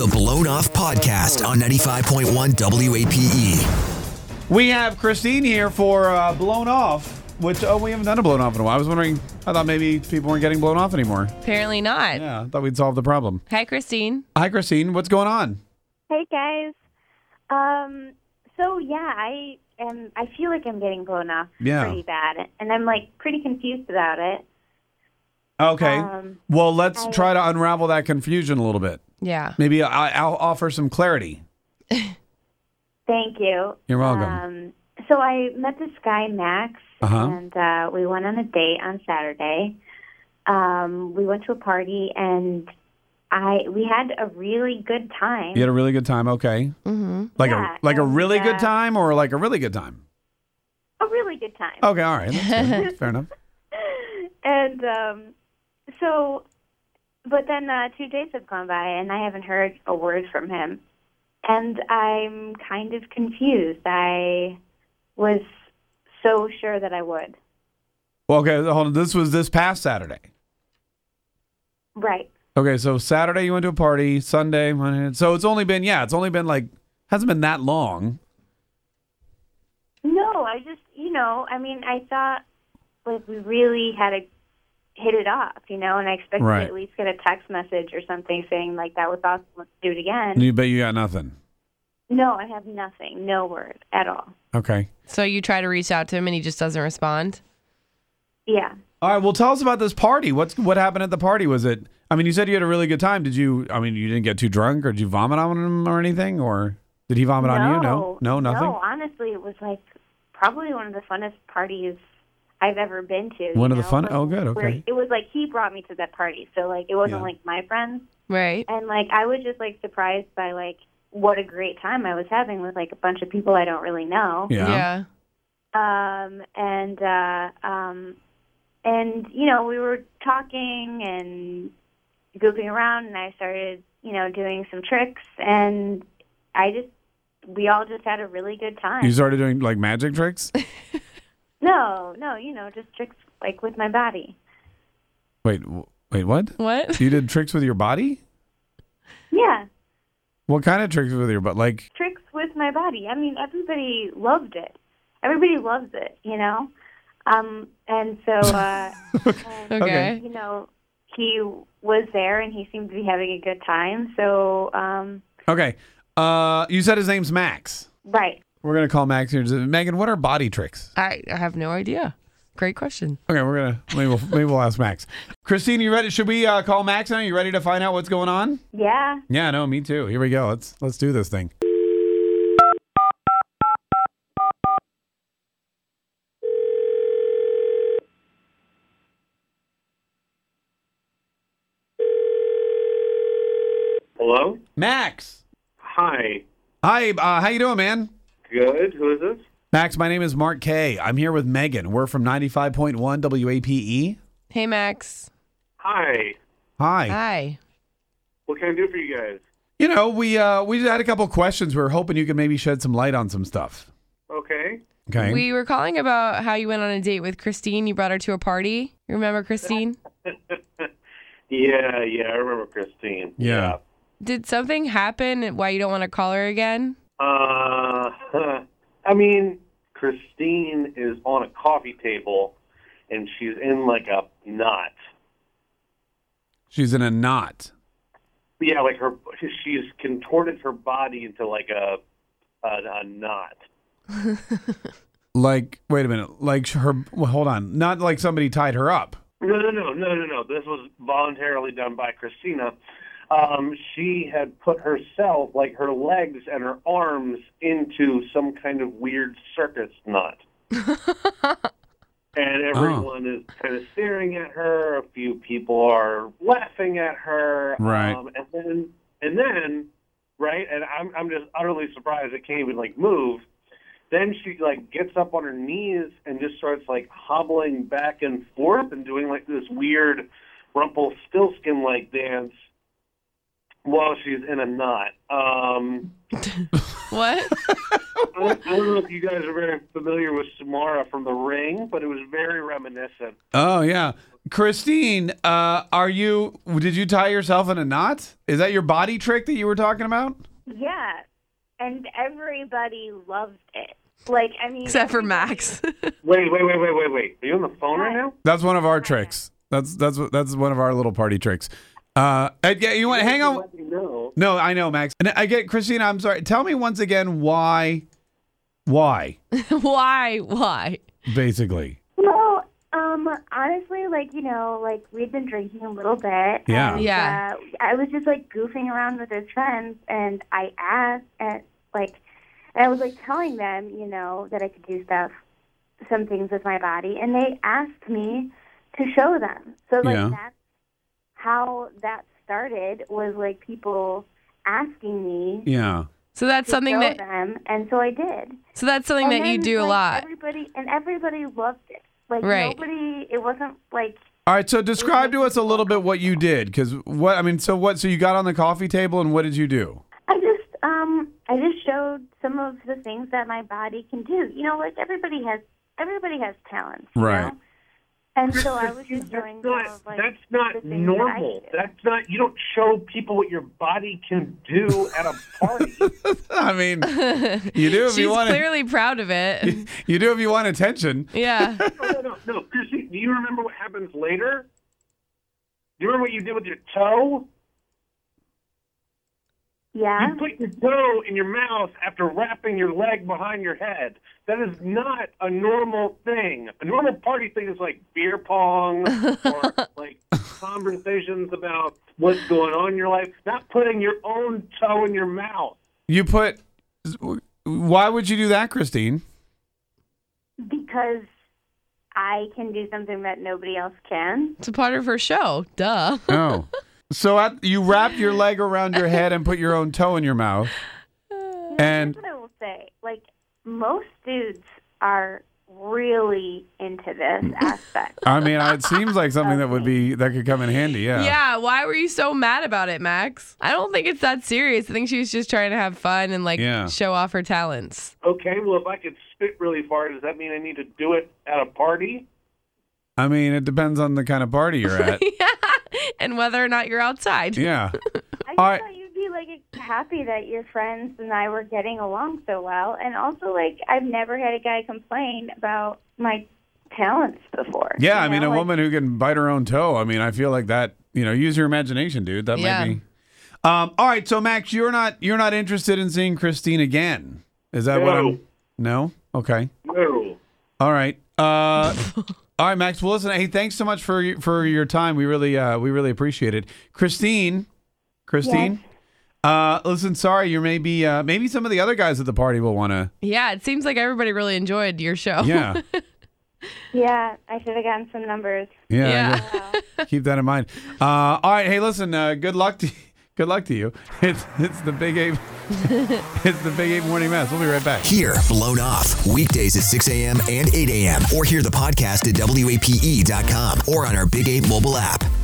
The Blown Off Podcast on 95.1 WAPE. We have Christine here for Blown Off, which, we haven't done a Blown Off in a while. I was wondering, I thought maybe people weren't getting blown off anymore. Apparently not. Yeah, I thought we'd solve the problem. Hi, Christine. Hi, Christine. What's going on? Hey guys. I feel like I'm getting blown off pretty bad, and I'm like pretty confused about it. Okay. Well, let's try to unravel that confusion a little bit. Yeah. Maybe I'll offer some clarity. Thank you. You're welcome. So I met this guy, Max, Uh-huh. and we went on a date on Saturday. We went to a party, and we had a really good time. You had a really good time, okay. Mm-hmm. Like Yeah, a really good time or like a really good time? A really good time. Okay, all right. That's good. Fair enough. And but then 2 days have gone by, and I haven't heard a word from him. And I'm kind of confused. I was so sure that I would. Well, okay, hold on. This was this past Saturday. Right. Okay, so Saturday you went to a party, Sunday, so it's only been like, hasn't been that long. No, I just, I thought like we really had to hit it off, and I expected Right. to at least get a text message or something saying like that was awesome, let's do it again. And you bet you got nothing. No, I have nothing, no word at all. Okay. So you try to reach out to him and he just doesn't respond? Yeah. All right, well, tell us about this party. What happened at the party? Was it, you said you had a really good time. Did you, you didn't get too drunk, or did you vomit on him or anything? Or did he vomit on you? No, nothing? No, honestly, it was like probably one of the funnest parties I've ever been to. One of the fun? Like, Oh, good, where okay. It was like he brought me to that party. So, like, it wasn't Yeah. like my friends. Right. And, like, I was just, like, surprised by, like, what a great time I was having with, like, a bunch of people I don't really know. Yeah. And we were talking and goofing around, and I started, doing some tricks, and we all just had a really good time. You started doing, like, magic tricks? No, just tricks, like, with my body. Wait, what? What? You did tricks with your body? Yeah, What kind of tricks with your butt? Like, tricks with my body. I mean, everybody loved it. Everybody loves it, And so, Okay. he was there, and he seemed to be having a good time. So, okay. You said his name's Max. right. We're going to call Max here. Megan, what are body tricks? I have no idea. Great question. Okay, maybe we'll ask Max. Christine, you ready? Should we call Max now? You ready to find out what's going on? Yeah. Yeah, no, me too. Here we go. Let's do this thing. Hello? Max. Hi. Hi, how you doing, man? Good. Who is this? Max, my name is Mark K. I'm here with Megan. We're from 95.1 WAPE. Hey, Max. Hi. Hi. Hi. What can I do for you guys? We had a couple questions. We were hoping you could maybe shed some light on some stuff. Okay. Okay. We were calling about how you went on a date with Christine. You brought her to a party. You remember Christine? Yeah, I remember Christine. Yeah. Did something happen why you don't want to call her again? Christine is on a coffee table, and she's in like a knot. She's in a knot. Yeah, like she's contorted her body into like a knot. Like, wait a minute. Like hold on. Not like somebody tied her up. No. This was voluntarily done by Christina. She had put herself, like her legs and her arms, into some kind of weird circus knot. And everyone is kind of staring at her. A few people are laughing at her. Right. And then, right, and I'm just utterly surprised it can't even, like, move. Then she, like, gets up on her knees and just starts, like, hobbling back and forth and doing, like, this weird Rumpelstiltskin-like dance. while she's in a knot. What? I don't know if you guys are very familiar with Samara from The Ring, but it was very reminiscent. Oh yeah, Christine, did you tie yourself in a knot? Is that your body trick that you were talking about? Yeah, and everybody loved it. Like, I mean, Except for Max. Wait. Are you on the phone right now? That's one of our tricks. That's one of our little party tricks. Yeah, you want hang on? Let me know. No, I know, Max. And I get Christina. I'm sorry. Tell me once again why? Why? Basically. Well, honestly, like, you know, like, we'd been drinking a little bit. Yeah. And, Yeah. I was just, like, goofing around with his friends, and I asked, and I was, like, telling them, you know, that I could do some things with my body, and they asked me to show them. So, like, Yeah. that's how that started, was, like, people asking me Yeah. So that's to something show that. them, and so I did. So that's something And that you then, do a like, lot. Everybody loved it. Like, Right. it wasn't, like... All right. So describe to us a little bit what you did, because So you got on the coffee table, and what did you do? I just showed some of the things that my body can do. You know, like everybody has talents, you Right. know? And so I was just showing some of, like, That's the not things that I normal. can do. That's not. You don't show people what your body can do at a party. I mean, you do if She's you want. clearly proud of it. You do if you want attention. Yeah. No. Chrissy, do you remember what happens later? Do you remember what you did with your toe? Yeah. You put your toe in your mouth after wrapping your leg behind your head. That is not a normal thing. A normal party thing is like beer pong or like conversations about what's going on in your life, not putting your own toe in your mouth. Why would you do that, Christine? Because I can do something that nobody else can. It's a part of her show. Duh. Oh. So you wrapped your leg around your head and put your own toe in your mouth. And That's what I will say. Like, most dudes are really into this aspect. I mean, it seems like something that could come in handy. Yeah. Yeah, why were you so mad about it, Max? I don't think it's that serious. I think she was just trying to have fun and show off her talents. Okay, well, if I could spit really far, does that mean I need to do it at a party? I mean, it depends on the kind of party you're at. Yeah, and whether or not you're outside. Yeah. I All right. thought you'd be, like, happy that your friends and I were getting along so well. And also, like, I've never had a guy complain about my talents before. Yeah, you I mean, know? a Like, woman who can bite her own toe. I mean, I feel like that, use your imagination, dude. That Yeah. might be. All right, so Max, you're not interested in seeing Christine again. Is that what I'm No? Okay. No. All right. All right, Max. Well, listen. Hey, thanks so much for your time. We really appreciate it. Christine. Listen. Sorry, you maybe some of the other guys at the party will want to. Yeah, it seems like everybody really enjoyed your show. Yeah. Yeah, I should have gotten some numbers. Yeah. Yeah. Keep that in mind. All right. Hey, listen. Good luck to you. It's the Big Ape. It's the Big Ape Morning Mess. We'll be right back. Hear Blown Off weekdays at 6 a.m. and 8 a.m. or hear the podcast at WAPE.com or on our Big Ape mobile app.